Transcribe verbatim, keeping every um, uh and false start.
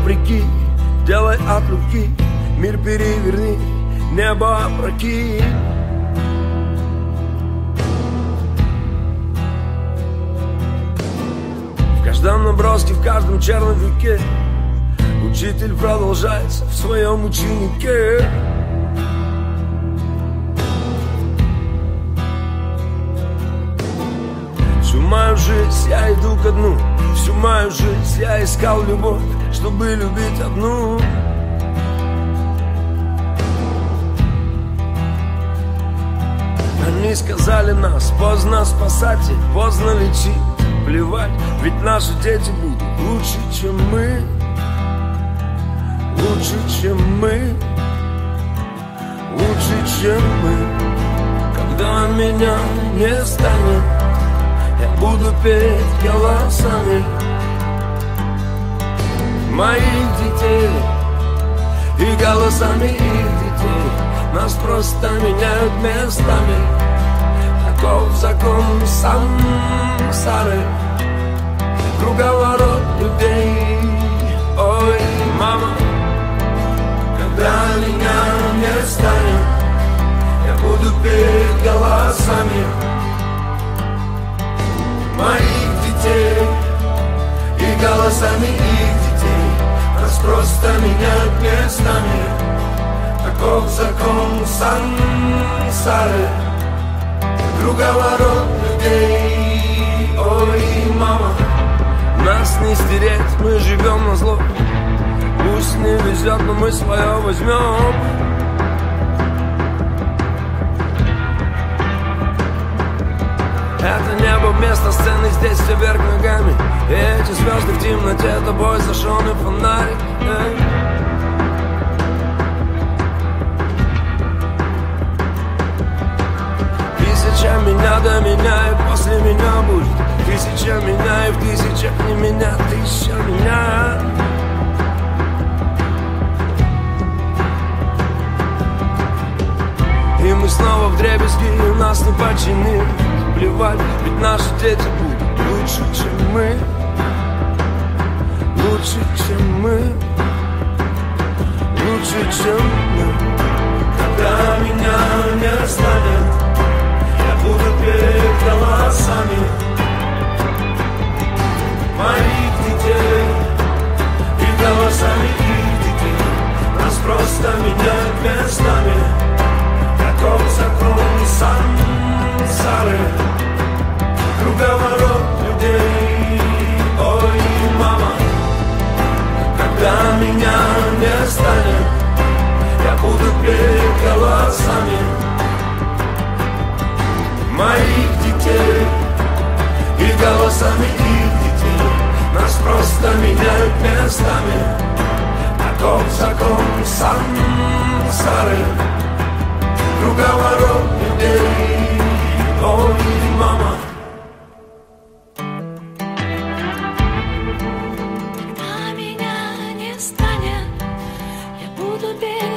вопреки, делай от руки, мир переверни, небо опрокинь. В каждом наброске, в каждом черновике учитель продолжается в своем ученике. Всю мою жизнь я иду ко дну, всю мою жизнь я искал любовь, чтобы любить одну. Они сказали нас поздно спасать и поздно лечить. Плевать, ведь наши дети будут лучше, чем мы. Лучше, чем мы. Лучше, чем мы. Когда меня не станет, я буду петь голосами моих детей и голосами их детей. Нас просто меняют местами. Таков закон сансары, круговорот людей. Ой, мама, когда меня не станет, я буду петь голосами моих детей и голосами их детей. Нас просто меняют местами. Таков закон сансары, круговорот людей. Ой, мама, нас не стереть, мы живем на зло. Пусть не везет, но мы свое возьмем. Это небо вместо сцены, здесь все вверх ногами. И эти звезды в темноте, тобой зажженный фонарик. Эй. Тысяча меня до меня, и после меня будет тысяча меня, и в тысячах не меня, тысяча меня. И мы снова вдребезги, и нас не починит. Плевать, ведь наши дети будут лучше, чем мы. Лучше, чем мы. Лучше, чем мы. Когда меня не станет, я буду петь голосами моих детей и голосами их детей. Нас просто меняют местами. Таков закон сансары, круговорот людей. Ой, мама, когда меня не станет, я буду петь голосами моих детей и голосами их детей. Нас просто меняют местами. Таков закон сансары, круговорот людей. Ой, мама. Когда меня не станет, я буду петь